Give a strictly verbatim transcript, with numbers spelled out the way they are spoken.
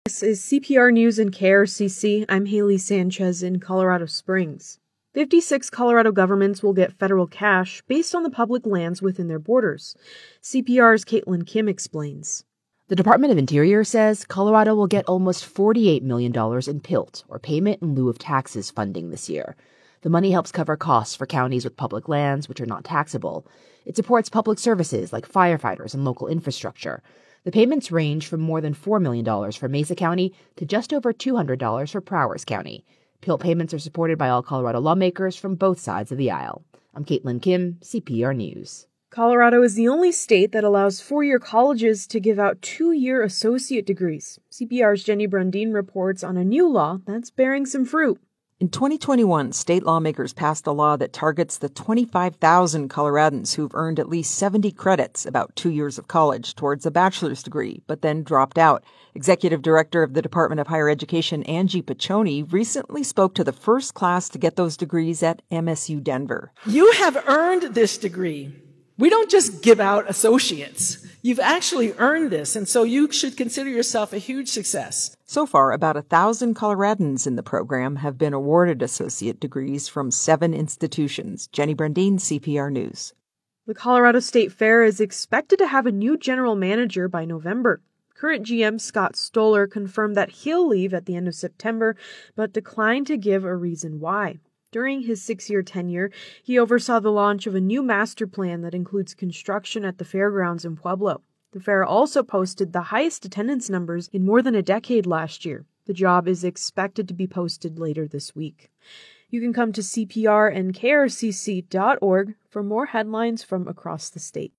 This is C P R News and K R C C. I'm Haley Sanchez in Colorado Springs. fifty-six Colorado governments will get federal cash based on the public lands within their borders. C P R's Caitlin Kim explains. The Department of Interior says Colorado will get almost forty-eight million dollars in P I L T, or Payment in Lieu of Taxes, funding this year. The money helps cover costs for counties with public lands, which are not taxable. It supports public services like firefighters and local infrastructure. The payments range from more than four million dollars for Mesa County to just over two hundred dollars for Prowers County. P I L T payments are supported by all Colorado lawmakers from both sides of the aisle. I'm Caitlin Kim, C P R News. Colorado is the only state that allows four-year colleges to give out two-year associate degrees. C P R's Jenny Brundin reports on a new law that's bearing some fruit. In twenty twenty-one, state lawmakers passed a law that targets the twenty-five thousand Coloradans who've earned at least seventy credits, about two years of college, towards a bachelor's degree, but then dropped out. Executive Director of the Department of Higher Education, Angie Piccioni, recently spoke to the first class to get those degrees at M S U Denver. You have earned this degree. We don't just give out associates. You've actually earned this, and so you should consider yourself a huge success. So far, about a thousand Coloradans in the program have been awarded associate degrees from seven institutions. Jenny Brundin, C P R News. The Colorado State Fair is expected to have a new general manager by November. Current G M Scott Stoller confirmed that he'll leave at the end of September, but declined to give a reason why. During his six-year tenure, he oversaw the launch of a new master plan that includes construction at the fairgrounds in Pueblo. The fair also posted the highest attendance numbers in more than a decade last year. The job is expected to be posted later this week. You can come to C P R and K R C C dot org for more headlines from across the state.